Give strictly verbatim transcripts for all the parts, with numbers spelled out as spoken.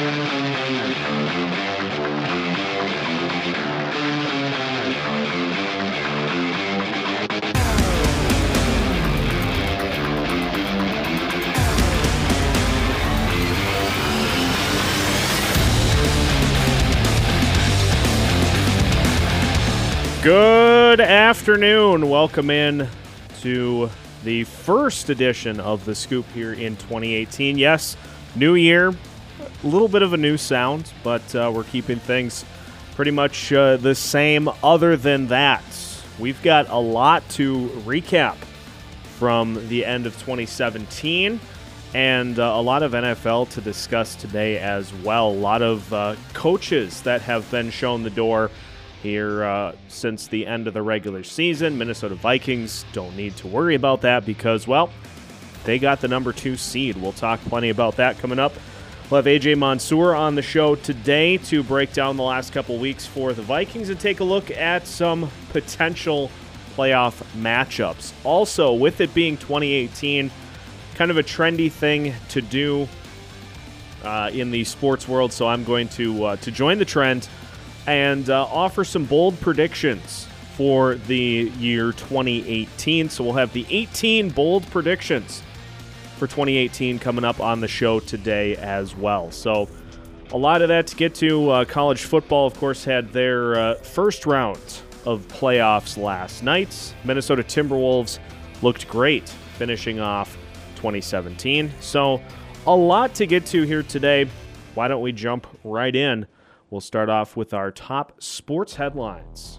Good afternoon. Welcome in to the first edition of The Scoop here in twenty eighteen. Yes, new year, a little bit of a new sound, but uh, we're keeping things pretty much uh, the same. Other than that, we've got a lot to recap from the end of twenty seventeen and uh, a lot of N F L to discuss today as well. A lot of uh, coaches that have been shown the door here uh, since the end of the regular season. Minnesota Vikings don't need to worry about that because, well, they got the number two seed. We'll talk plenty about that coming up. We'll have A J Mansour on the show today to break down the last couple weeks for the Vikings and take a look at some potential playoff matchups. Also, with it being twenty eighteen, kind of a trendy thing to do uh, in the sports world, so I'm going to uh, to join the trend and uh, offer some bold predictions for the year twenty eighteen. So we'll have the eighteen bold predictions for twenty eighteen coming up on the show today as well. So a lot of that to get to. Uh, college football, of course, had their uh, first round of playoffs last night. Minnesota Timberwolves looked great finishing off twenty seventeen. So a lot to get to here today. Why don't we jump right in? We'll start off with our top sports headlines.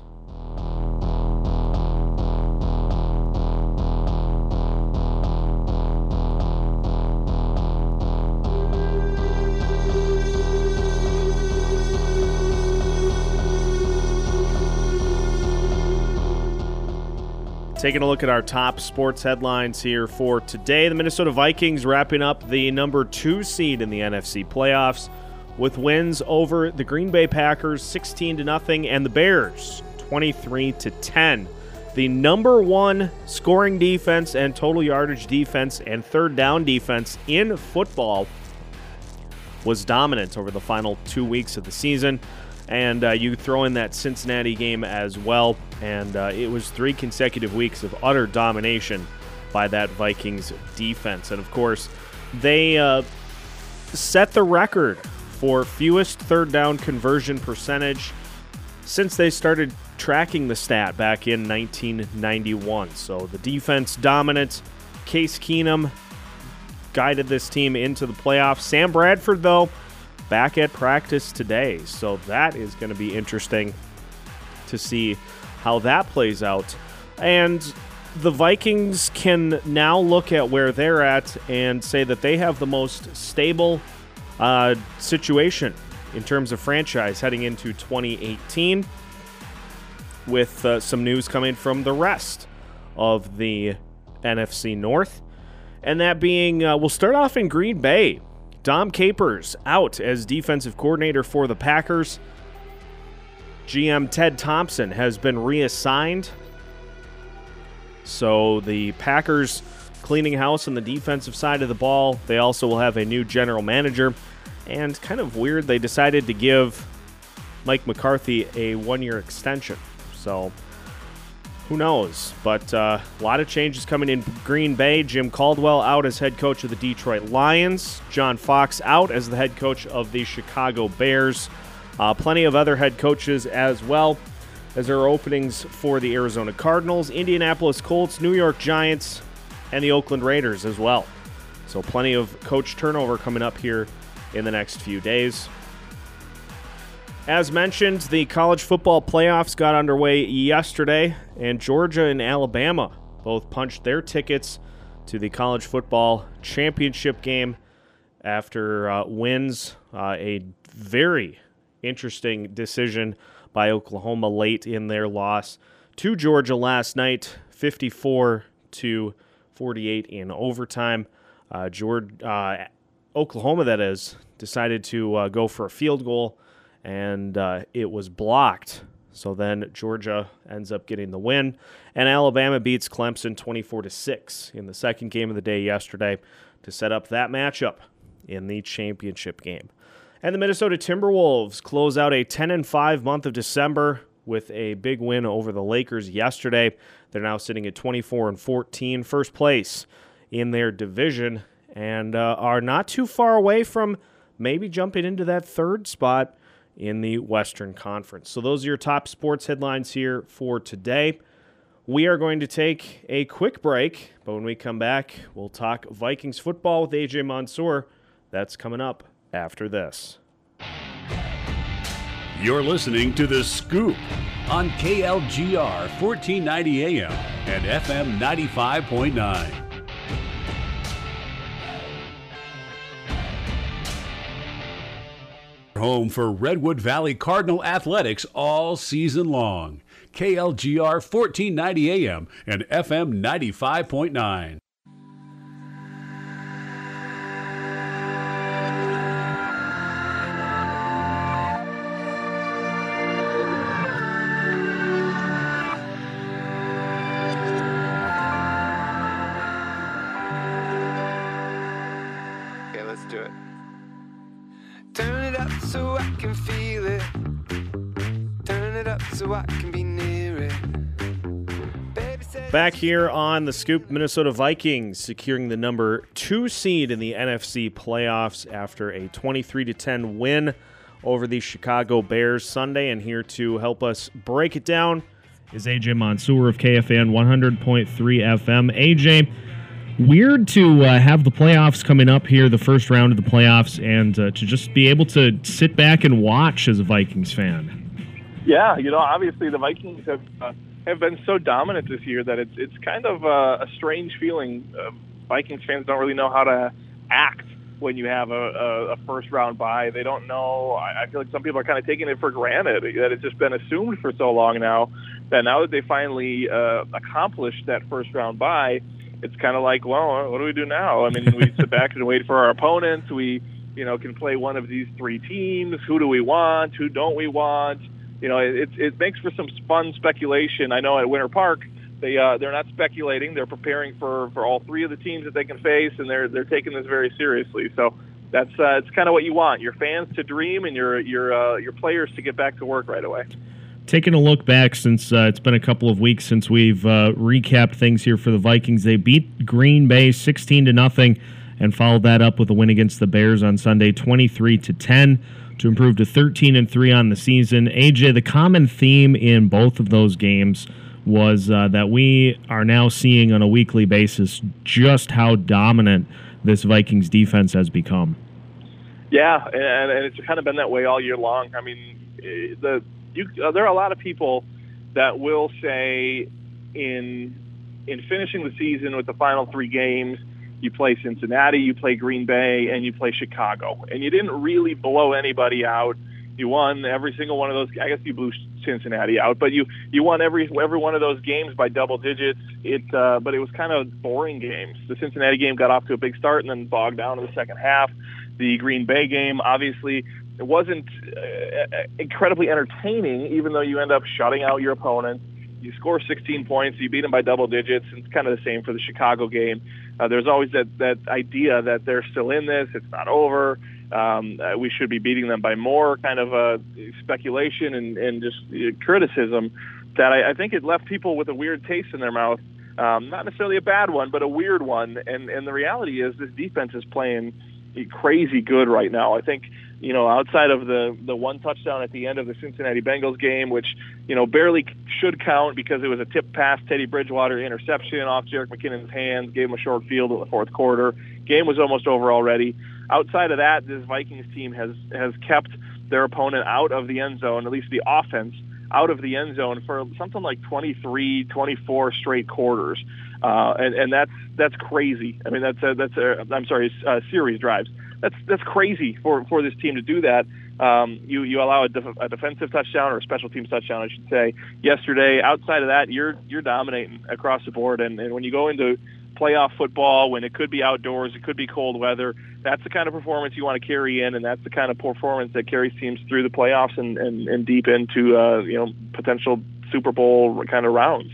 Taking a look at our top sports headlines here for today. The Minnesota Vikings wrapping up the number two seed in the N F C playoffs with wins over the Green Bay Packers sixteen to nothing and the Bears twenty-three to ten. The number one scoring defense and total yardage defense and third down defense in football was dominant over the final two weeks of the season. And uh, you throw in that Cincinnati game as well, and uh, it was three consecutive weeks of utter domination by that Vikings defense. And of course, they uh, set the record for fewest third down conversion percentage since they started tracking the stat back in nineteen ninety-one. So the defense dominant. Case Keenum guided this team into the playoffs. Sam Bradford, though, back at practice today. So that is going to be interesting to see how that plays out. And the Vikings can now look at where they're at and say that they have the most stable Uh, situation in terms of franchise heading into twenty eighteen, with uh, some news coming from the rest of the N F C North, and that being, uh, we'll start off in Green Bay. Dom Capers out as defensive coordinator for the Packers. G M Ted Thompson has been reassigned, so the Packers cleaning house on the defensive side of the ball. They also will have a new general manager. And kind of weird, they decided to give Mike McCarthy a one-year extension. So who knows? But uh, a lot of changes coming in Green Bay. Jim Caldwell out as head coach of the Detroit Lions. John Fox out as the head coach of the Chicago Bears. Uh, plenty of other head coaches as well, as there are openings for the Arizona Cardinals, Indianapolis Colts, New York Giants, and the Oakland Raiders as well. So plenty of coach turnover coming up here in the next few days. As mentioned, the college football playoffs got underway yesterday, and Georgia and Alabama both punched their tickets to the college football championship game after uh, wins. Uh, a very interesting decision by Oklahoma late in their loss to Georgia last night, fifty-four to forty-eight in overtime. Uh, Georgia, uh, Oklahoma, that is, decided to uh, go for a field goal, and uh, it was blocked. So then Georgia ends up getting the win, and Alabama beats Clemson twenty-four to six in the second game of the day yesterday to set up that matchup in the championship game. And the Minnesota Timberwolves close out a ten and five month of December with a big win over the Lakers yesterday. They're now sitting at twenty-four and fourteen, first place in their division, and uh, are not too far away from maybe jumping into that third spot in the Western Conference. So those are your top sports headlines here for today. We are going to take a quick break, but when we come back, we'll talk Vikings football with A J Mansour. That's coming up after this. You're listening to The Scoop on K L G R fourteen ninety A M and F M ninety-five point nine. Home for Redwood Valley Cardinal Athletics all season long. K L G R fourteen ninety A M and F M ninety-five point nine. So I can feel it. Turn it up so I can be near it. Back here on the Scoop, Minnesota Vikings securing the number two seed in the N F C playoffs after a twenty-three to ten win over the Chicago Bears Sunday. And here to help us break it down is A J Mansour of K F A N one hundred point three F M. A J, weird to uh, have the playoffs coming up here, the first round of the playoffs, and uh, to just be able to sit back and watch as a Vikings fan. Yeah, you know, obviously the Vikings have uh, have been so dominant this year that it's it's kind of uh, a strange feeling. Uh, Vikings fans don't really know how to act when you have a, a, a first round bye. They don't know. I, I feel like some people are kind of taking it for granted that it's just been assumed for so long now that now that they finally uh, accomplished that first round bye, it's kind of like, well, what do we do now? I mean, we sit back and wait for our opponents. We, you know, can play one of these three teams. Who do we want? Who don't we want? You know, it it makes for some fun speculation. I know at Winter Park, they uh, they're not speculating. They're preparing for, for all three of the teams that they can face, and they're they're taking this very seriously. So that's uh, it's kind of what you want: your fans to dream and your your uh, your players to get back to work right away. Taking a look back, since uh, it's been a couple of weeks since we've uh, recapped things here for the Vikings, they beat Green Bay sixteen to nothing, and followed that up with a win against the Bears on Sunday, twenty-three to ten, to improve to thirteen and three on the season. A J, the common theme in both of those games was uh, that we are now seeing on a weekly basis just how dominant this Vikings defense has become. Yeah, and, and it's kind of been that way all year long. I mean, the You, uh, there are a lot of people that will say in in finishing the season with the final three games, you play Cincinnati, you play Green Bay, and you play Chicago. And you didn't really blow anybody out. You won every single one of those. I guess you blew Cincinnati out, but you, you won every every one of those games by double digits. It, uh, but it was kind of boring games. The Cincinnati game got off to a big start and then bogged down in the second half. The Green Bay game, obviously, it wasn't uh, incredibly entertaining, even though you end up shutting out your opponent. You score sixteen points, you beat them by double digits, and it's kind of the same for the Chicago game. Uh, there's always that, that idea that they're still in this, it's not over, um, uh, we should be beating them by more, kind of uh, speculation and, and just uh, criticism that I, I think it left people with a weird taste in their mouth. Um, not necessarily a bad one, but a weird one. And, and the reality is this defense is playing crazy good right now. I think, you know, outside of the the one touchdown at the end of the Cincinnati Bengals game, which, you know, barely should count because it was a tip pass, Teddy Bridgewater interception off Jerick McKinnon's hands, gave him a short field in the fourth quarter. Game was almost over already. Outside of that, this Vikings team has, has kept their opponent out of the end zone, at least the offense, out of the end zone for something like twenty-three, twenty-four straight quarters. Uh, and, and that's that's crazy. I mean, that's a, that's a, I'm sorry, uh, series drives. That's that's crazy for, for this team to do that. Um, you you allow a, def- a defensive touchdown or a special teams touchdown, I should say, yesterday. Outside of that, you're you're dominating across the board. And, and when you go into playoff football, when it could be outdoors, it could be cold weather, that's the kind of performance you want to carry in, and that's the kind of performance that carries teams through the playoffs and, and, and deep into uh, you know potential Super Bowl kind of rounds.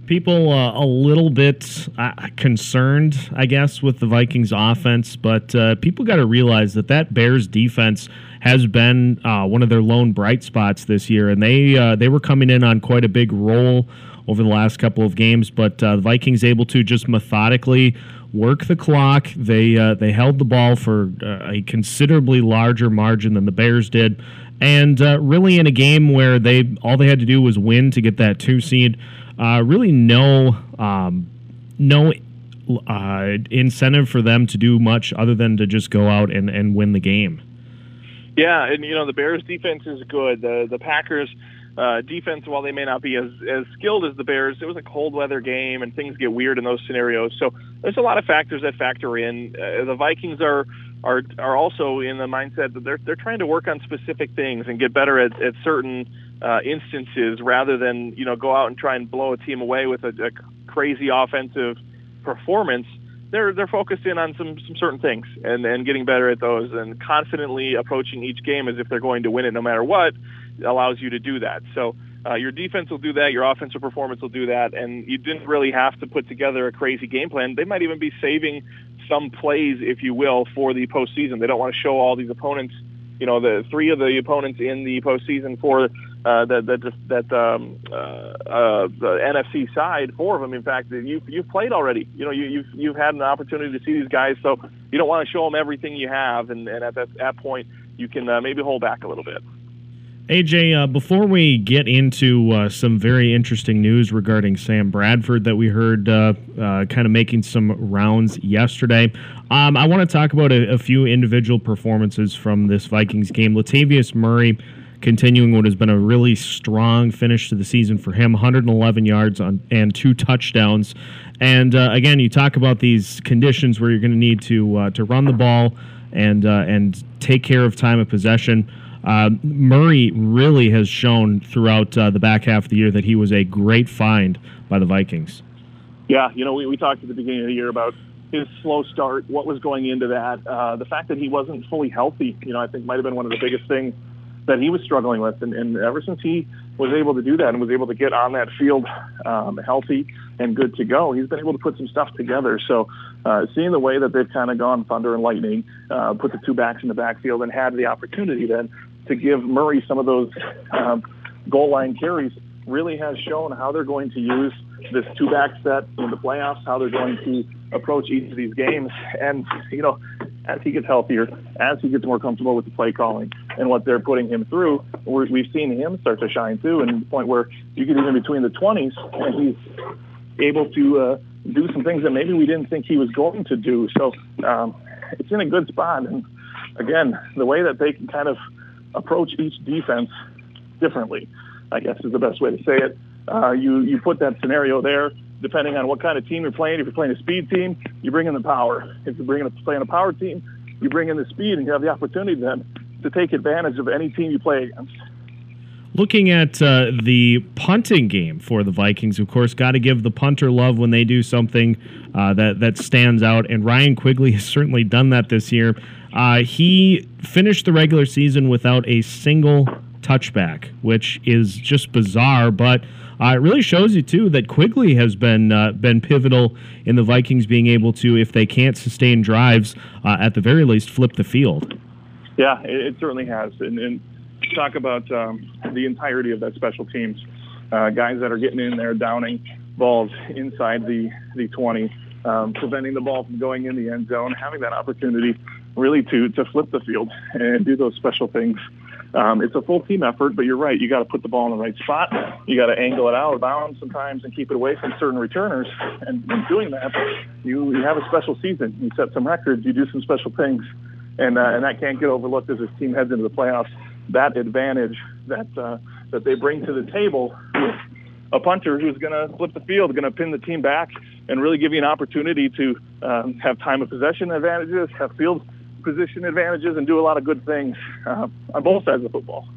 People uh, a little bit uh, concerned, I guess, with the Vikings offense, but uh, people got to realize that that Bears defense has been uh, one of their lone bright spots this year, and they uh, they were coming in on quite a big roll over the last couple of games, but uh, the Vikings able to just methodically work the clock. They uh, they held the ball for uh, a considerably larger margin than the Bears did, and uh, really in a game where they all they had to do was win to get that two seed. Uh, really no um, no uh, incentive for them to do much other than to just go out and, and win the game. Yeah, and you know the Bears' defense is good. The the Packers' uh, defense, while they may not be as, as skilled as the Bears, it was a cold weather game and things get weird in those scenarios. So there's a lot of factors that factor in. Uh, the Vikings are are are also in the mindset that they're they're trying to work on specific things and get better at, at certain uh, instances rather than you know go out and try and blow a team away with a, a crazy offensive performance. They're they're focused in on some, some certain things and, and getting better at those and confidently approaching each game as if they're going to win it no matter what allows you to do that. So uh, your defense will do that, your offensive performance will do that, and you didn't really have to put together a crazy game plan. They might even be saving some plays, if you will, for the postseason. They don't want to show all these opponents, you know, the three of the opponents in the postseason for uh, that that that um, uh, uh, the N F C side. Four of them, in fact, you've you've played already. You know, you, you've you've had an opportunity to see these guys, so you don't want to show them everything you have, and, and at that, that point, you can uh, maybe hold back a little bit. A J, uh, before we get into uh, some very interesting news regarding Sam Bradford that we heard uh, uh, kind of making some rounds yesterday, um, I want to talk about a, a few individual performances from this Vikings game. Latavius Murray continuing what has been a really strong finish to the season for him, one hundred eleven yards on, and two touchdowns. And uh, again, you talk about these conditions where you're going to need to uh, to run the ball and uh, and take care of time of possession. Uh, Murray really has shown throughout uh, the back half of the year that he was a great find by the Vikings. Yeah, you know, we, we talked at the beginning of the year about his slow start, what was going into that. Uh, the fact that he wasn't fully healthy, you know, I think might have been one of the biggest things that he was struggling with. And, and ever since he was able to do that and was able to get on that field um, healthy and good to go, he's been able to put some stuff together. So uh, seeing the way that they've kind of gone thunder and lightning, uh, put the two backs in the backfield and had the opportunity then to give Murray some of those um, goal line carries really has shown how they're going to use this two-back set in the playoffs, how they're going to approach each of these games. And, you know, as he gets healthier, as he gets more comfortable with the play calling and what they're putting him through, we're, we've seen him start to shine too, and to the point where you get even between the twenties and he's able to uh, do some things that maybe we didn't think he was going to do. So um, it's in a good spot. And, again, the way that they can kind of approach each defense differently, I guess is the best way to say it. Uh, you, you put that scenario there, depending on what kind of team you're playing. If you're playing a speed team, you bring in the power. If you're bringing a, playing a power team, you bring in the speed, and you have the opportunity then to take advantage of any team you play against. Looking at uh, the punting game for the Vikings, of course, got to give the punter love when they do something uh, that, that stands out, and Ryan Quigley has certainly done that this year. Uh, he finished the regular season without a single touchback, which is just bizarre, but uh, it really shows you, too, that Quigley has been uh, been pivotal in the Vikings being able to, if they can't sustain drives, uh, at the very least, flip the field. Yeah, it, it certainly has. And, and talk about um, the entirety of that special teams. Uh, guys that are getting in there, downing balls inside the, the twenty, um, preventing the ball from going in the end zone, having that opportunity really to, to flip the field and do those special things. Um, it's a full team effort, but you're right. You got to put the ball in the right spot. You got to angle it out of bounds sometimes and keep it away from certain returners. And in doing that, you, you have a special season. You set some records. You do some special things. And, uh, and that can't get overlooked as this team heads into the playoffs. That advantage that, uh, that they bring to the table with a punter who's going to flip the field, going to pin the team back, and really give you an opportunity to um, have time of possession advantages, have field position advantages, and do a lot of good things uh, on both sides of the football.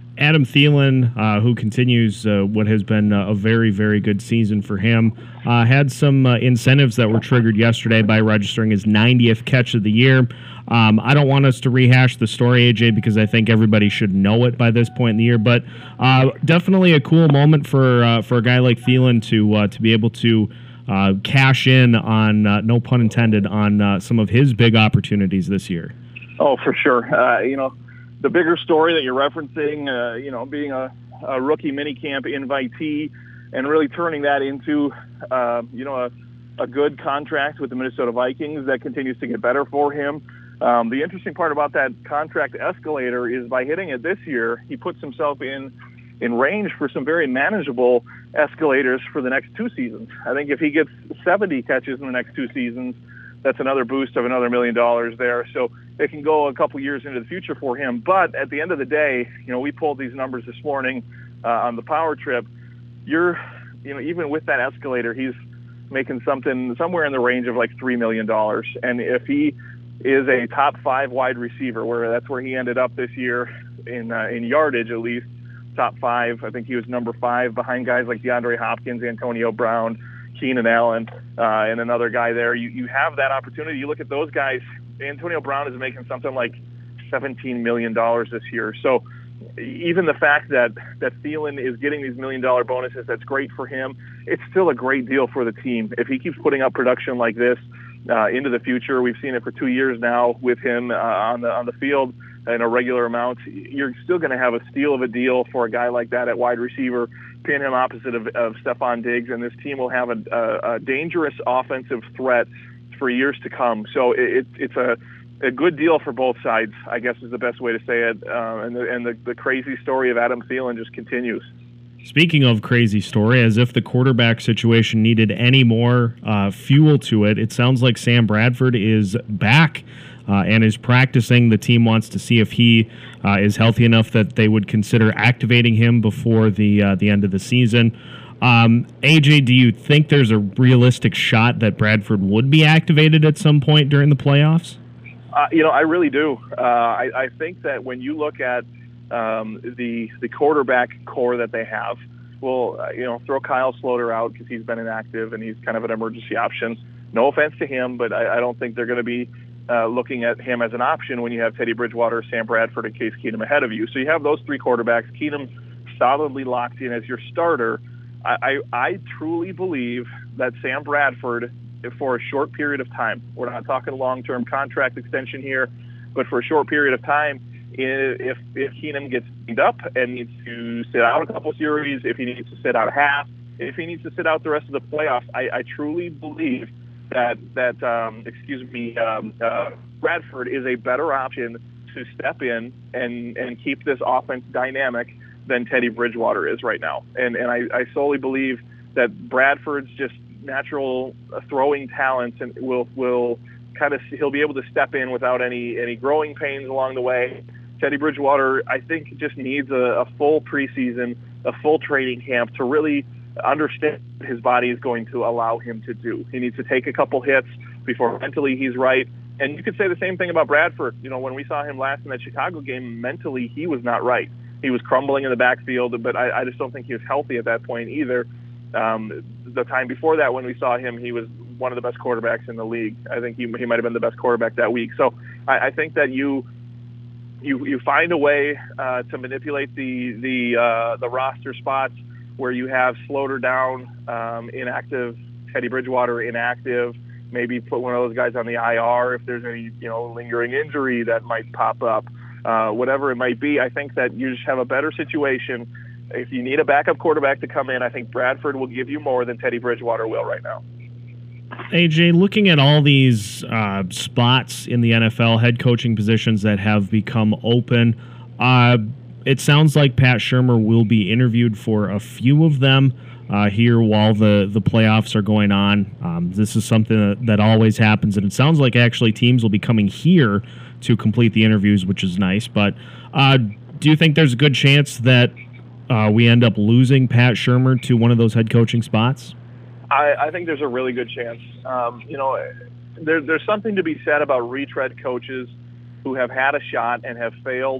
Adam Thielen, uh, who continues uh, what has been a very, very good season for him, uh, had some uh, incentives that were triggered yesterday by registering his ninetieth catch of the year. Um, I don't want us to rehash the story, A J, because I think everybody should know it by this point in the year. But uh, definitely a cool moment for uh, for a guy like Thielen to uh, to be able to uh, cash in on, uh, no pun intended, on uh, some of his big opportunities this year. Oh, for sure. Uh, you know, the bigger story that you're referencing, uh, you know, being a, a rookie minicamp invitee and really turning that into, uh, you know, a, a good contract with the Minnesota Vikings that continues to get better for him. Um, the interesting part about that contract escalator is by hitting it this year, he puts himself in in range for some very manageable escalators for the next two seasons. I think if he gets seventy catches in the next two seasons, that's another boost of another million dollars there. So it can go a couple years into the future for him. But at the end of the day, you know, we pulled these numbers this morning uh, on the power trip. You're, you know, even with that escalator, he's making something somewhere in the range of like three million dollars. And if he is a top five wide receiver, where that's where he ended up this year in uh, in yardage, at least top five. I think he was number five behind guys like DeAndre Hopkins, Antonio Brown, Keenan Allen, uh, and another guy there. You you have that opportunity. You look at those guys. Antonio Brown is making something like seventeen million dollars this year. So even the fact that, that Thielen is getting these million-dollar bonuses, that's great for him. It's still a great deal for the team. If he keeps putting up production like this uh, into the future, we've seen it for two years now with him uh, on the on the field in a regular amount, you're still going to have a steal of a deal for a guy like that at wide receiver, pin him opposite of, of Stephon Diggs, and this team will have a, a, a dangerous offensive threat for years to come. So it, it's a, a good deal for both sides, I guess is the best way to say it. Uh, and the, and the, the crazy story of Adam Thielen just continues. Speaking of crazy story, as if the quarterback situation needed any more uh, fuel to it, it sounds like Sam Bradford is back uh, and is practicing. The team wants to see if he uh, is healthy enough that they would consider activating him before the uh, the end of the season. Um, A J, do you think there's a realistic shot that Bradford would be activated at some point during the playoffs? Uh, you know, I really do. Uh, I, I think that when you look at um, the the quarterback core that they have, well, uh, you know, throw Kyle Sloter out because he's been inactive and he's kind of an emergency option. No offense to him, but I, I don't think they're going to be uh, looking at him as an option when you have Teddy Bridgewater, Sam Bradford, and Case Keenum ahead of you. So you have those three quarterbacks. Keenum solidly locked in as your starter. I, I, I truly believe that Sam Bradford, for a short period of time, we're not talking long-term contract extension here, but for a short period of time, if if Keenum gets beat up and needs to sit out a couple series, if he needs to sit out a half, if he needs to sit out the rest of the playoffs, I, I truly believe that that um, excuse me, um, uh, Bradford is a better option to step in and and keep this offense dynamic than Teddy Bridgewater is right now. And and I, I solely believe that Bradford's just natural throwing talents and will will kind of he'll be able to step in without any any growing pains along the way. Teddy Bridgewater, I think, just needs a, a full preseason, a full training camp to really understand what his body is going to allow him to do. He needs to take a couple hits before mentally he's right. And you could say the same thing about Bradford. You know, when we saw him last in that Chicago game, mentally he was not right. He was crumbling in the backfield, but I, I just don't think he was healthy at that point either. Um, the time before that, when we saw him, he was one of the best quarterbacks in the league. I think he he might have been the best quarterback that week. So I, I think that you you you find a way uh, to manipulate the the uh, the roster spots where you have Sloter down, um, inactive, Teddy Bridgewater inactive. Maybe put one of those guys on the I R if there's any you know lingering injury that might pop up. Uh, whatever it might be, I think that you just have a better situation. If you need a backup quarterback to come in, I think Bradford will give you more than Teddy Bridgewater will right now. A J, looking at all these uh, spots in the N F L, head coaching positions that have become open, uh, it sounds like Pat Shurmur will be interviewed for a few of them uh, here while the, the playoffs are going on. Um, this is something that, that always happens, and it sounds like actually teams will be coming here to complete the interviews, which is nice. But uh, do you think there's a good chance that uh, we end up losing Pat Shurmur to one of those head coaching spots? I, I think there's a really good chance. Um, you know, there, there's something to be said about retread coaches who have had a shot and have failed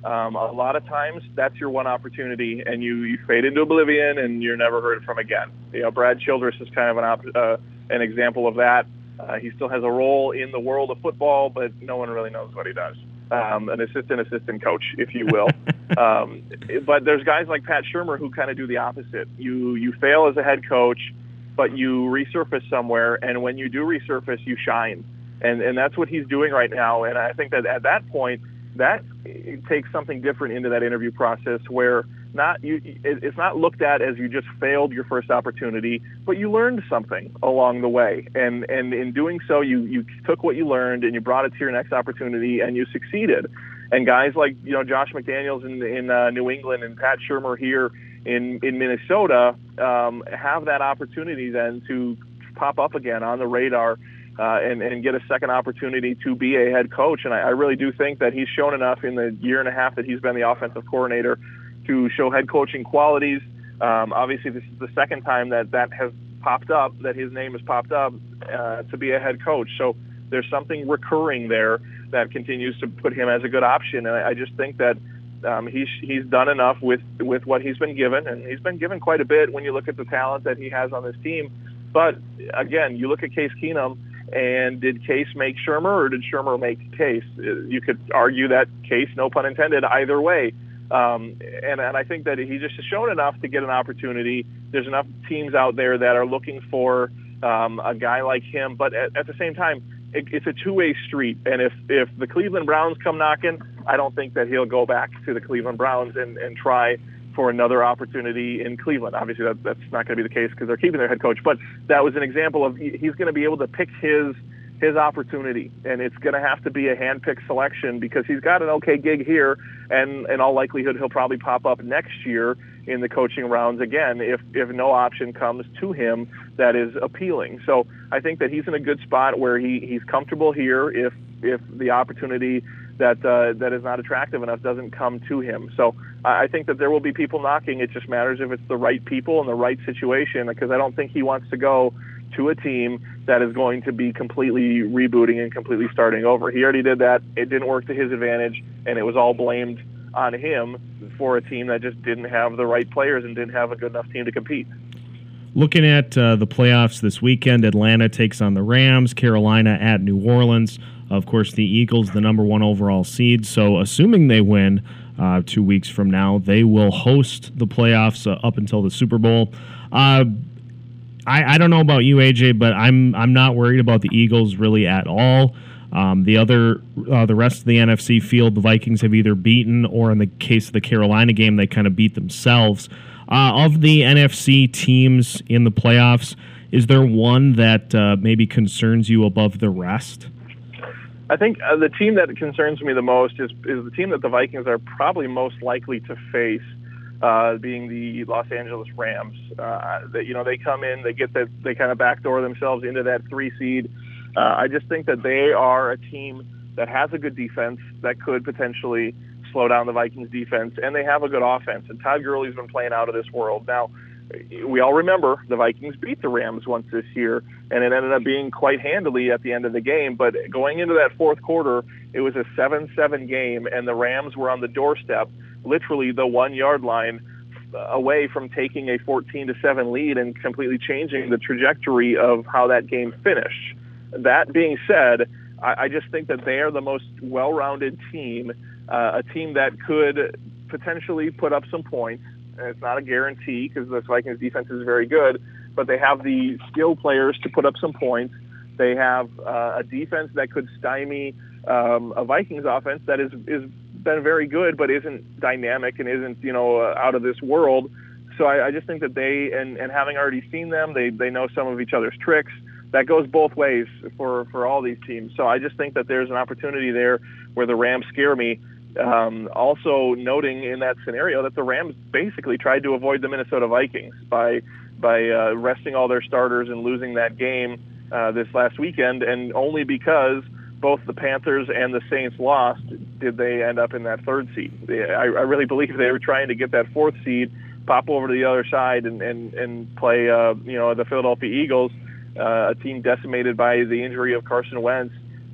Um, a lot of times that's your one opportunity, and you, you fade into oblivion, and you're never heard from again. You know, Brad Childress is kind of an op- uh, an example of that. Uh, he still has a role in the world of football, but no one really knows what he does. Um, an assistant assistant coach, if you will. um, but there's guys like Pat Shurmur who kind of do the opposite. You you fail as a head coach, but you resurface somewhere, and when you do resurface, you shine. And and that's what he's doing right now. And I think that at that point, that takes something different into that interview process, where not you it's not looked at as you just failed your first opportunity, but you learned something along the way. And and in doing so, you you took what you learned and you brought it to your next opportunity, and you succeeded. And guys like, you know, Josh McDaniels in in uh, New England and Pat Shurmur here in in Minnesota um, have that opportunity then to pop up again on the radar. Uh, and, and get a second opportunity to be a head coach. And I, I really do think that he's shown enough in the year and a half that he's been the offensive coordinator to show head coaching qualities. Um, obviously, this is the second time that that has popped up, that his name has popped up uh, to be a head coach. So there's something recurring there that continues to put him as a good option. And I, I just think that um, he's he's done enough with, with what he's been given. And he's been given quite a bit when you look at the talent that he has on this team. But, again, you look at Case Keenum, and did Case make Shurmur, or did Shurmur make Case? You could argue that Case, no pun intended, either way. Um, and, and I think that he just has shown enough to get an opportunity. There's enough teams out there that are looking for um, a guy like him. But at, at the same time, it, it's a two-way street. And if, if the Cleveland Browns come knocking, I don't think that he'll go back to the Cleveland Browns and, and try for another opportunity in Cleveland. Obviously, that, that's not going to be the case because they're keeping their head coach. But that was an example of he's going to be able to pick his his opportunity, and it's going to have to be a hand-picked selection because he's got an okay gig here, and in all likelihood, he'll probably pop up next year in the coaching rounds again if if no option comes to him that is appealing. So I think that he's in a good spot where he, he's comfortable here if if the opportunity that uh, that is not attractive enough doesn't come to him. So I think that there will be people knocking. It just matters if it's the right people and the right situation, because I don't think he wants to go to a team that is going to be completely rebooting and completely starting over. He already did that. It didn't work to his advantage, and it was all blamed on him for a team that just didn't have the right players and didn't have a good enough team to compete. Looking at uh, the playoffs this weekend, Atlanta takes on the Rams, Carolina at New Orleans. Of course, the Eagles, the number one overall seed. So assuming they win uh, two weeks from now, they will host the playoffs uh, up until the Super Bowl. Uh, I, I don't know about you, A J, but I'm I'm not worried about the Eagles really at all. Um, the other, uh, the rest of the N F C field, the Vikings have either beaten, or in the case of the Carolina game, they kind of beat themselves. Uh, of the N F C teams in the playoffs, is there one that uh, maybe concerns you above the rest? I think uh, the team that concerns me the most is is the team that the Vikings are probably most likely to face, uh, being the Los Angeles Rams. Uh, that you know they come in, they get that they kind of backdoor themselves into that three seed. Uh, I just think that they are a team that has a good defense that could potentially slow down the Vikings defense, and they have a good offense. And Todd Gurley's been playing out of this world. Now, we all remember the Vikings beat the Rams once this year, and it ended up being quite handily at the end of the game. But going into that fourth quarter, it was a seven seven game, and the Rams were on the doorstep, literally the one-yard line away from taking a fourteen to seven lead and completely changing the trajectory of how that game finished. That being said, I, I just think that they are the most well-rounded team, uh, a team that could potentially put up some points. It's not a guarantee because the Vikings defense is very good, but they have the skill players to put up some points. They have uh, a defense that could stymie um, a Vikings offense that is is been very good, but isn't dynamic and isn't you know uh, out of this world. So I, I just think that they and, and having already seen them, they they know some of each other's tricks. That goes both ways for for all these teams. So I just think that there's an opportunity there where the Rams scare me. Um, also noting in that scenario that the Rams basically tried to avoid the Minnesota Vikings by by uh, resting all their starters and losing that game uh, this last weekend, and only because both the Panthers and the Saints lost did they end up in that third seed. I, I really believe they were trying to get that fourth seed, pop over to the other side, and and, and play uh, you know the Philadelphia Eagles, uh, a team decimated by the injury of Carson Wentz.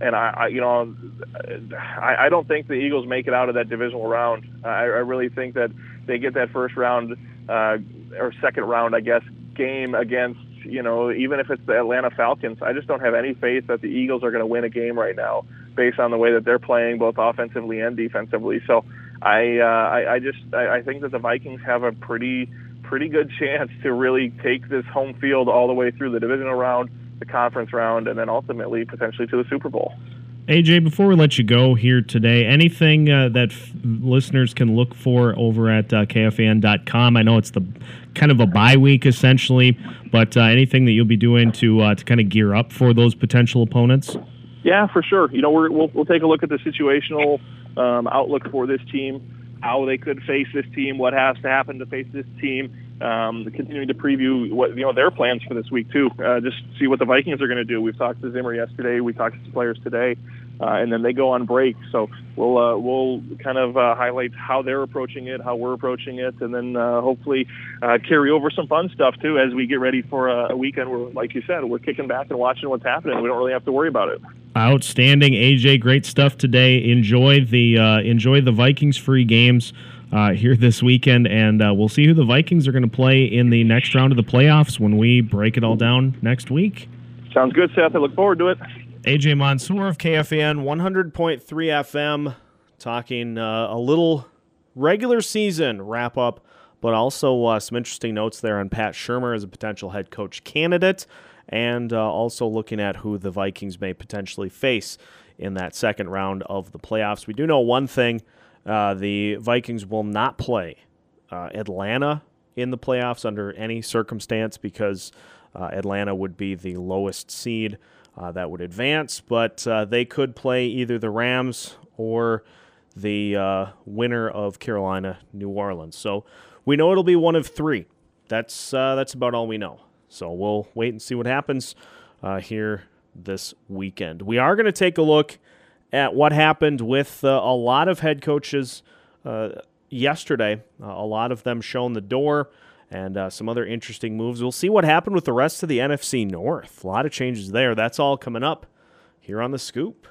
And I, I you know, I, I don't think the Eagles make it out of that divisional round. I, I really think that they get that first round uh, or second round, I guess, game against, you know, even if it's the Atlanta Falcons. I just don't have any faith that the Eagles are going to win a game right now based on the way that they're playing, both offensively and defensively. So I, uh, I, I just I, I think that the Vikings have a pretty pretty good chance to really take this home field all the way through the divisional round, the conference round, and then ultimately potentially to the Super Bowl. A J, before we let you go here today, anything uh, that f- listeners can look for over at uh, K F A N dot com? I know it's the kind of a bye week essentially, but uh, anything that you'll be doing to uh, to kind of gear up for those potential opponents? Yeah, for sure. You know, we're, we'll we'll take a look at the situational um, outlook for this team, how they could face this team, what has to happen to face this team. Um, continuing to preview what you know their plans for this week too. Uh, just see what the Vikings are going to do. We've talked to Zimmer yesterday. We talked to some players today, uh, and then they go on break. So we'll uh, we'll kind of uh, highlight how they're approaching it, how we're approaching it, and then uh, hopefully uh, carry over some fun stuff too as we get ready for a, a weekend where, like you said, we're kicking back and watching what's happening. We don't really have to worry about it. Outstanding, A J. Great stuff today. Enjoy the uh, enjoy the Vikings free games Uh, here this weekend, and uh, we'll see who the Vikings are going to play in the next round of the playoffs when we break it all down next week. Sounds good, Seth. I look forward to it. A J Mansour of K F A N one hundred point three F M, talking uh, a little regular season wrap up, but also uh, some interesting notes there on Pat Shurmur as a potential head coach candidate, and uh, also looking at who the Vikings may potentially face in that second round of the playoffs. We do know one thing. Uh, the Vikings will not play uh, Atlanta in the playoffs under any circumstance because uh, Atlanta would be the lowest seed uh, that would advance, but uh, they could play either the Rams or the uh, winner of Carolina, New Orleans. So we know it'll be one of three. That's uh, that's about all we know. So we'll wait and see what happens uh, here this weekend. We are going to take a look at what happened with uh, a lot of head coaches uh, yesterday, uh, a lot of them shown the door, and uh, some other interesting moves. We'll see what happened with the rest of the N F C North. A lot of changes there. That's all coming up here on The Scoop.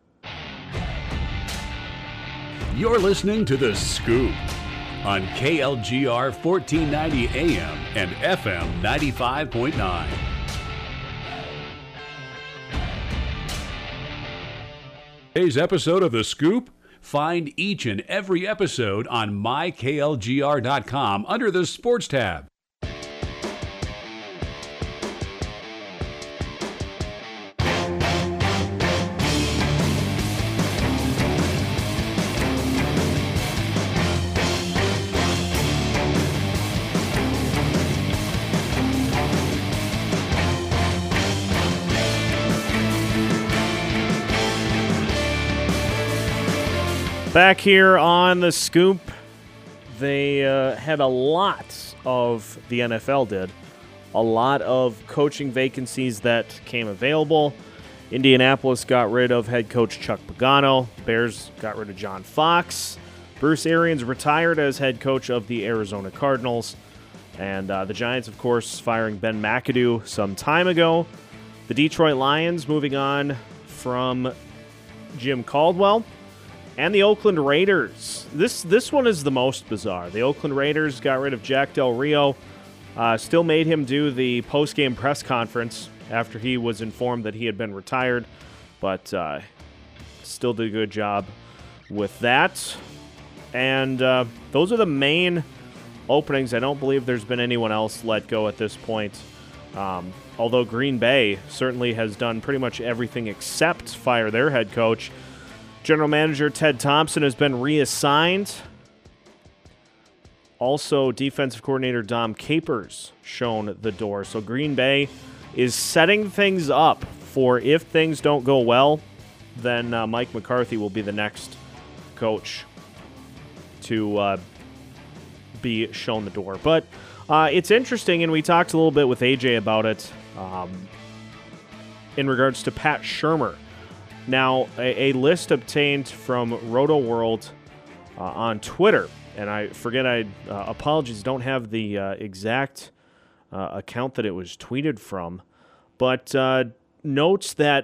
You're listening to The Scoop on K L G R fourteen ninety A M and F M ninety-five point nine. Today's episode of The Scoop, find each and every episode on my K L G R dot com under the Sports tab. Back here on The Scoop, they uh, had a lot of, the N F L did, a lot of coaching vacancies that came available. Indianapolis got rid of head coach Chuck Pagano. Bears got rid of John Fox. Bruce Arians retired as head coach of the Arizona Cardinals. And uh, the Giants, of course, firing Ben McAdoo some time ago. The Detroit Lions moving on from Jim Caldwell. And the Oakland Raiders. This this one is the most bizarre. The Oakland Raiders got rid of Jack Del Rio. Uh, still made him do the post-game press conference after he was informed that he had been retired. But uh, still did a good job with that. And uh, those are the main openings. I don't believe there's been anyone else let go at this point. Um, although Green Bay certainly has done pretty much everything except fire their head coach. General Manager Ted Thompson has been reassigned. Also, defensive coordinator Dom Capers shown the door. So Green Bay is setting things up for if things don't go well, then uh, Mike McCarthy will be the next coach to uh, be shown the door. But uh, it's interesting, and we talked a little bit with A J about it um, in regards to Pat Shurmur. Now, a, a list obtained from Roto World uh, on Twitter, and I forget, I uh, apologies, don't have the uh, exact uh, account that it was tweeted from, but uh, notes that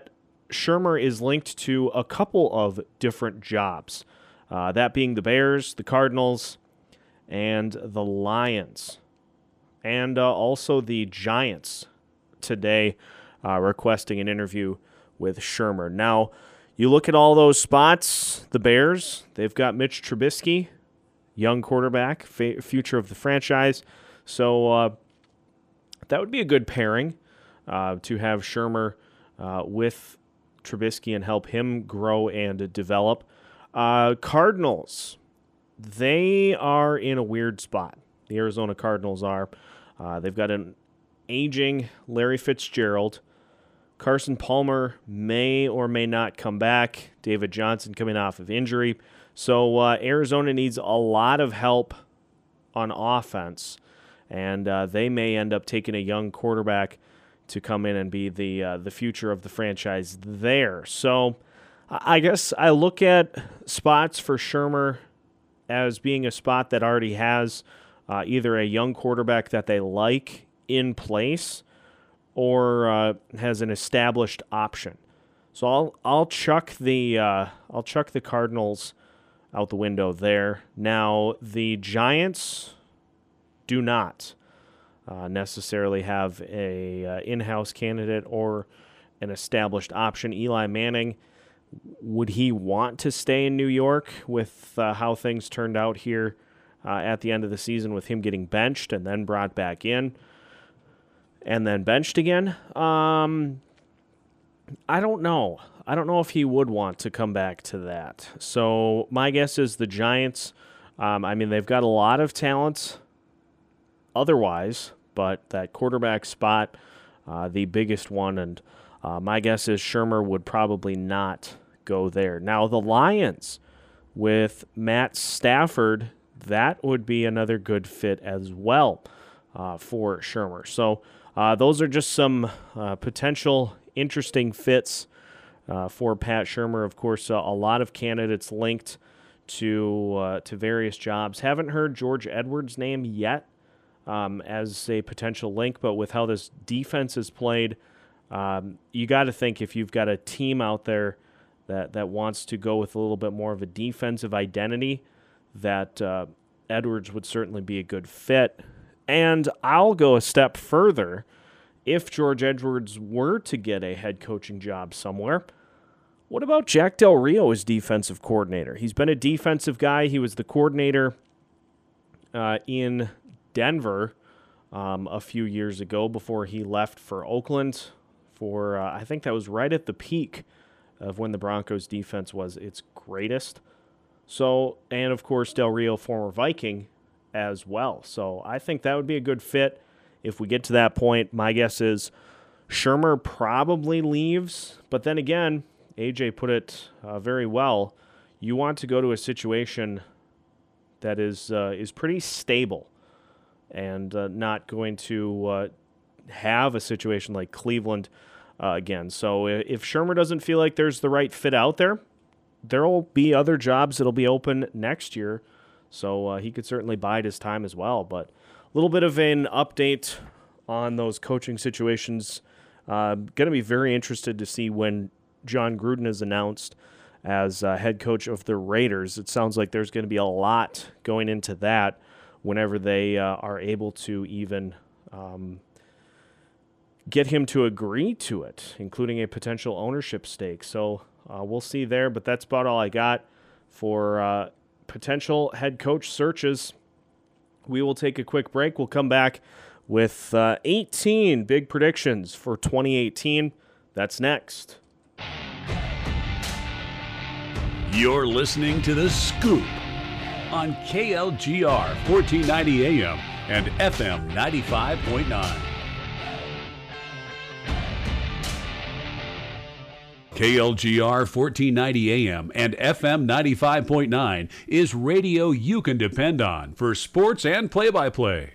Shurmur is linked to a couple of different jobs, uh, that being the Bears, the Cardinals, and the Lions, and uh, also the Giants today uh, requesting an interview with Shurmur. Now, you look at all those spots, the Bears, they've got Mitch Trubisky, young quarterback, fa- future of the franchise. So uh, that would be a good pairing uh, to have Shurmur uh, with Trubisky and help him grow and develop. Uh, Cardinals, they are in a weird spot. The Arizona Cardinals are. Uh, they've got an aging Larry Fitzgerald. Carson Palmer may or may not come back. David Johnson coming off of injury. So uh, Arizona needs a lot of help on offense, and uh, they may end up taking a young quarterback to come in and be the uh, the future of the franchise there. So I guess I look at spots for Shurmur as being a spot that already has uh, either a young quarterback that they like in place or uh, has an established option. So I'll I'll chuck the uh, I'll chuck the Cardinals out the window there. Now the Giants do not uh, necessarily have a uh, in-house candidate or an established option. Eli Manning, would he want to stay in New York with uh, how things turned out here uh, at the end of the season with him getting benched and then brought back in and then benched again? Um, I don't know. I don't know if he would want to come back to that. So my guess is the Giants, um, I mean, they've got a lot of talent otherwise, but that quarterback spot, uh, the biggest one, and uh, my guess is Shurmur would probably not go there. Now, the Lions with Matt Stafford, that would be another good fit as well uh, for Shurmur. So uh, those are just some uh, potential interesting fits uh, for Pat Shurmur. Of course, uh, a lot of candidates linked to uh, to various jobs. Haven't heard George Edwards' name yet um, as a potential link, but with how this defense is played, um, you got to think if you've got a team out there that, that wants to go with a little bit more of a defensive identity, that uh, Edwards would certainly be a good fit. And I'll go a step further. If George Edwards were to get a head coaching job somewhere, what about Jack Del Rio as defensive coordinator? He's been a defensive guy. He was the coordinator uh, in Denver um, a few years ago before he left for Oakland for, uh, I think that was right at the peak of when the Broncos defense was its greatest. So, and of course, Del Rio, former Viking as well. So I think that would be a good fit. If we get to that point, my guess is Shurmur probably leaves. But then again, A J put it uh, very well. You want to go to a situation that is uh, is pretty stable and uh, not going to uh, have a situation like Cleveland uh, again. So if Shurmur doesn't feel like there's the right fit out there, there will be other jobs that will be open next year. So uh, he could certainly bide his time as well. But a little bit of an update on those coaching situations. Uh, going to be very interested to see when John Gruden is announced as uh, head coach of the Raiders. It sounds like there's going to be a lot going into that whenever they uh, are able to even um, get him to agree to it, including a potential ownership stake. So uh, we'll see there, but that's about all I got for uh, potential head coach searches. We will take a quick break. We'll come back with uh, eighteen big predictions for twenty eighteen. That's next. You're listening to The Scoop on K L G R fourteen ninety A M and F M ninety-five point nine. K L G R fourteen ninety A M and F M ninety-five point nine is radio you can depend on for sports and play-by-play.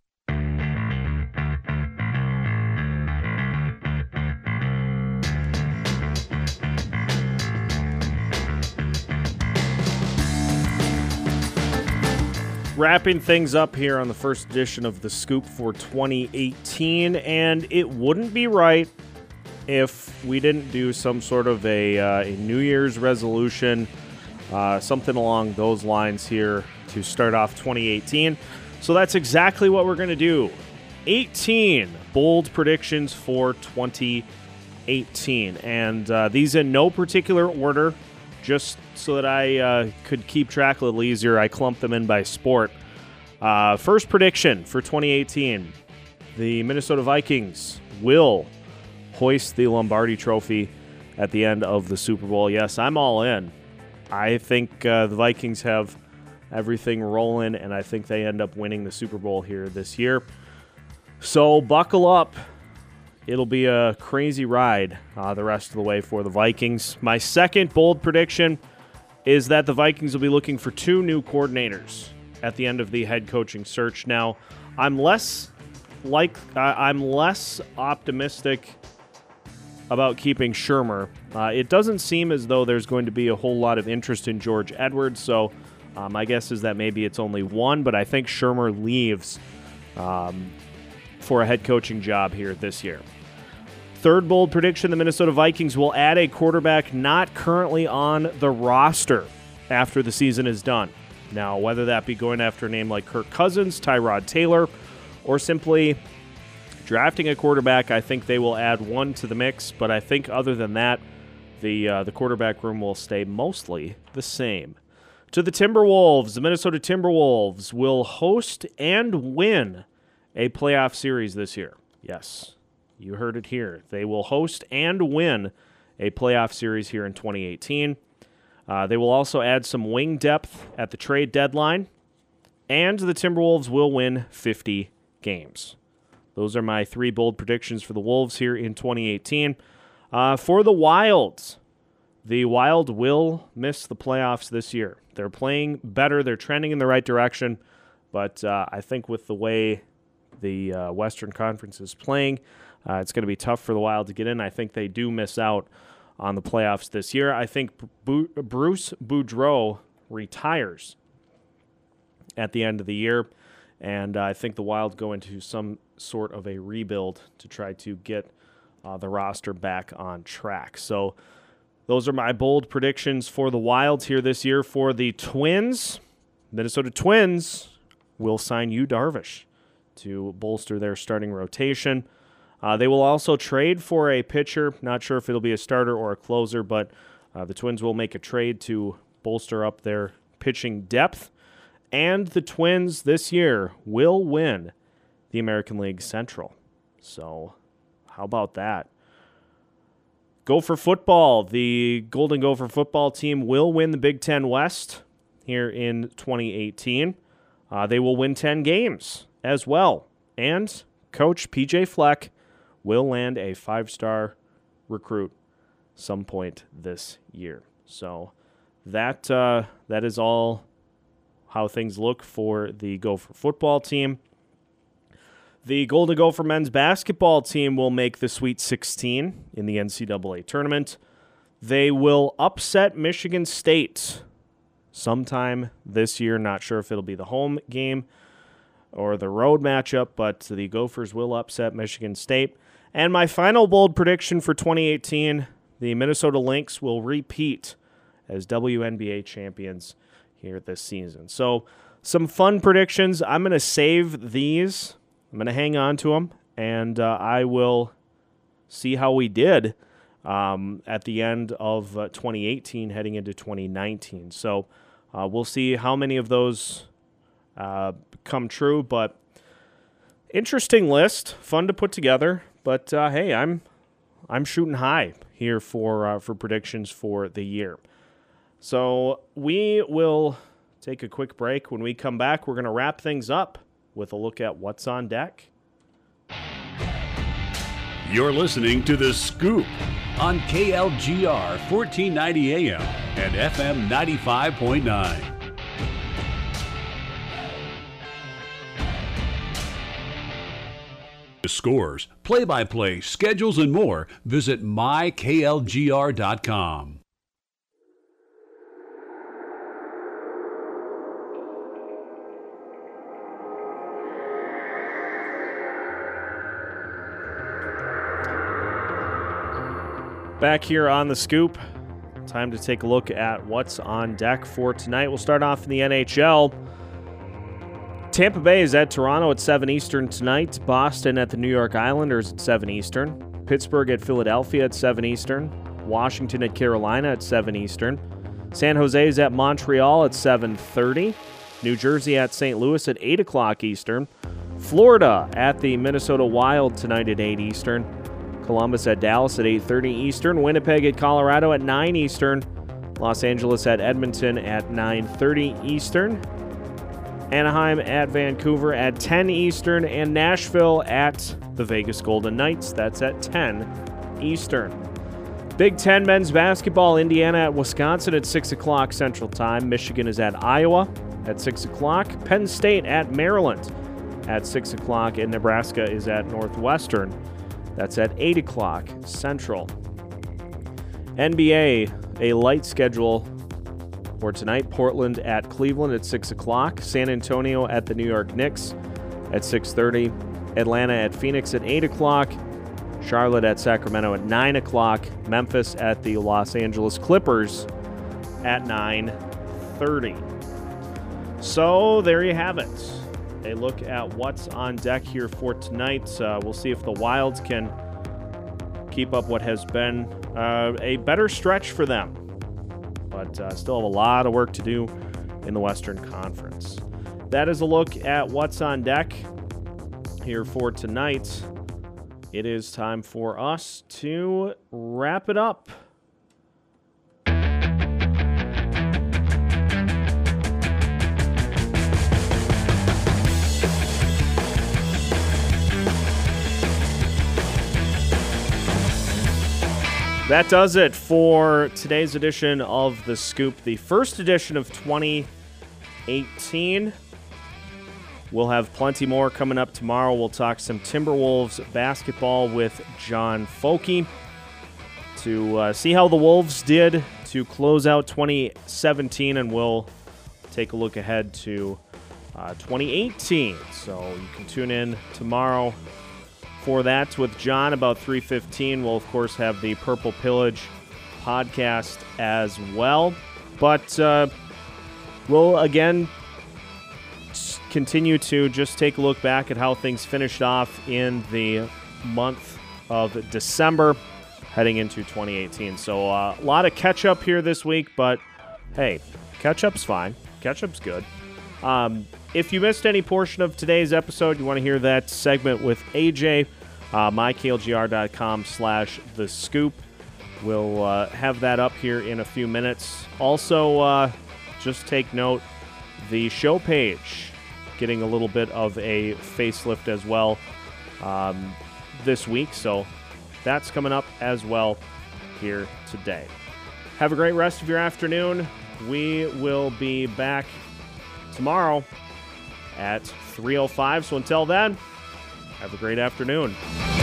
Wrapping things up here on the first edition of The Scoop for twenty eighteen, and it wouldn't be right if we didn't do some sort of a, uh, a New Year's resolution, uh, something along those lines here to start off twenty eighteen. So that's exactly what we're going to do. eighteen bold predictions for twenty eighteen. And uh, these in no particular order, just so that I uh, could keep track a little easier. I clumped them in by sport. Uh, first prediction for twenty eighteen. The Minnesota Vikings will hoist the Lombardi Trophy at the end of the Super Bowl. Yes, I'm all in. I think uh, the Vikings have everything rolling, and I think they end up winning the Super Bowl here this year. So buckle up. It'll be a crazy ride uh, the rest of the way for the Vikings. My second bold prediction is that the Vikings will be looking for two new coordinators at the end of the head coaching search. Now, I'm less like uh, I'm less optimistic about keeping Shurmur. Uh, it doesn't seem as though there's going to be a whole lot of interest in George Edwards, so uh, my guess is that maybe it's only one, but I think Shurmur leaves um, for a head coaching job here this year. Third bold prediction, the Minnesota Vikings will add a quarterback not currently on the roster after the season is done. Now, whether that be going after a name like Kirk Cousins, Tyrod Taylor, or simply drafting a quarterback, I think they will add one to the mix, but I think other than that, the uh, the quarterback room will stay mostly the same. To the Timberwolves, the Minnesota Timberwolves will host and win a playoff series this year. Yes, you heard it here. They will host and win a playoff series here in twenty eighteen. Uh, they will also add some wing depth at the trade deadline, and the Timberwolves will win fifty games. Those are my three bold predictions for the Wolves here in twenty eighteen. Uh, for the Wilds, the Wild will miss the playoffs this year. They're playing better. They're trending in the right direction, but uh, I think with the way the uh, Western Conference is playing, uh, it's going to be tough for the Wild to get in. I think they do miss out on the playoffs this year. I think Bu- Bruce Boudreau retires at the end of the year, and uh, I think the Wild go into some sort of a rebuild to try to get uh, the roster back on track. So those are my bold predictions for the Wild here this year. For the Twins, Minnesota Twins will sign Yu Darvish to bolster their starting rotation. Uh, they will also trade for a pitcher. Not sure if it'll be a starter or a closer, but uh, the Twins will make a trade to bolster up their pitching depth. And the Twins this year will win the American League Central. So how about that? Gopher football. The Golden Gopher football team will win the Big Ten West here in twenty eighteen. Uh, they will win ten games as well. And Coach P J Fleck will land a five-star recruit some point this year. So that uh, that is all how things look for the Gopher football team. The Golden Gopher men's basketball team will make the Sweet sixteen in the N C double A tournament. They will upset Michigan State sometime this year. Not sure if it'll be the home game or the road matchup, but the Gophers will upset Michigan State. And my final bold prediction for twenty eighteen, the Minnesota Lynx will repeat as W N B A champions here this season. So some fun predictions. I'm going to save these. I'm going to hang on to them, and uh, I will see how we did um, at the end of uh, twenty eighteen heading into twenty nineteen. So uh, we'll see how many of those uh, come true, but interesting list, fun to put together. But uh, hey, I'm I'm shooting high here for uh, for predictions for the year. So we will take a quick break. When we come back, we're going to wrap things up with a look at what's on deck. You're listening to The Scoop on K L G R fourteen ninety A M and F M ninety-five point nine. Scores, play-by-play, schedules, and more, visit my K L G R dot com. Back here on the Scoop, time to take a look at what's on deck for tonight. We'll start off in the N H L. Tampa Bay is at Toronto at seven Eastern tonight. Boston at the New York Islanders at seven Eastern. Pittsburgh at Philadelphia at seven Eastern. Washington at Carolina at seven Eastern. San Jose is at Montreal at seven thirty. New Jersey at Saint Louis at eight o'clock Eastern. Florida at the Minnesota Wild tonight at eight Eastern. Columbus at Dallas at eight thirty Eastern. Winnipeg at Colorado at nine Eastern. Los Angeles at Edmonton at nine thirty Eastern. Anaheim at Vancouver at ten Eastern. And Nashville at the Vegas Golden Knights. That's at ten Eastern. Big Ten men's basketball, Indiana at Wisconsin at six o'clock Central Time. Michigan is at Iowa at six o'clock. Penn State at Maryland at six o'clock. And Nebraska is at Northwestern. That's at eight o'clock Central. N B A, a light schedule for tonight. Portland at Cleveland at six o'clock. San Antonio at the New York Knicks at six thirty. Atlanta at Phoenix at eight o'clock. Charlotte at Sacramento at nine o'clock. Memphis at the Los Angeles Clippers at nine thirty. So there you have it. A look at what's on deck here for tonight. Uh, we'll see if the Wilds can keep up what has been uh, a better stretch for them. But uh, still have a lot of work to do in the Western Conference. That is a look at what's on deck here for tonight. It is time for us to wrap it up. That does it for today's edition of The Scoop, the first edition of twenty eighteen. We'll have plenty more coming up tomorrow. We'll talk some Timberwolves basketball with John Folke to uh, see how the Wolves did to close out twenty seventeen, and we'll take a look ahead to uh, twenty eighteen. So you can tune in tomorrow for that with John about three fifteen. We'll, of course, have the Purple Pillage podcast as well. But uh, we'll, again, continue to just take a look back at how things finished off in the month of December heading into twenty eighteen. So uh, a lot of catch-up here this week, but hey, catch-up's fine. Catch-up's good. Um, if you missed any portion of today's episode, you want to hear that segment with A J, uh, my K L G R dot com slash the scoop. We'll uh, have that up here in a few minutes. Also, uh, just take note, the show page getting a little bit of a facelift as well um, this week. So that's coming up as well here today. Have a great rest of your afternoon. We will be back tomorrow at three oh five. So until then, have a great afternoon.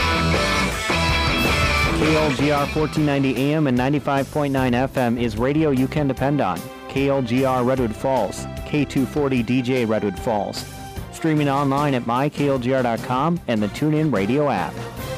K L G R fourteen ninety A M and ninety-five point nine F M is radio you can depend on. K L G R Redwood Falls, K two forty D J Redwood Falls. Streaming online at my K L G R dot com and the TuneIn Radio app.